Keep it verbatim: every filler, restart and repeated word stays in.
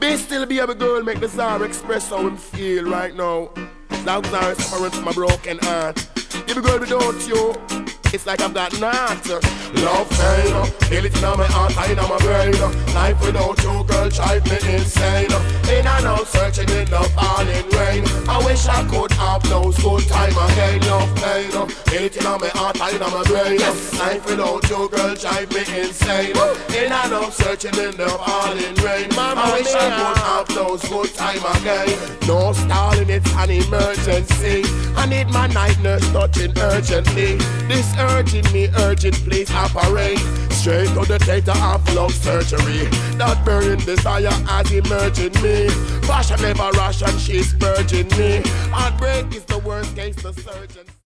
Be still be a girl, make the czar express how him feel right now. Dogs are suffering from a broken heart. Baby girl, without you, it's like I've got nothing. Love pain, feel it in my heart and in my brain. Life without you, girl, drive me insane. In and out, searching in the falling rain. I wish I could have those good time again. Love pain, feel it in my heart and in my brain. Life without you, girl, drive me insane. In and out, searching in the falling rain. I wish I could have those good time again. No stalling, it's an emergency. I need my night nurse touching urgently. This urging me, urgent, please operate. Straight to the theater of love surgery. That burning desire has emerging me. Passion never rush and she's purging me. Heartbreak is the worst case, the surgeon.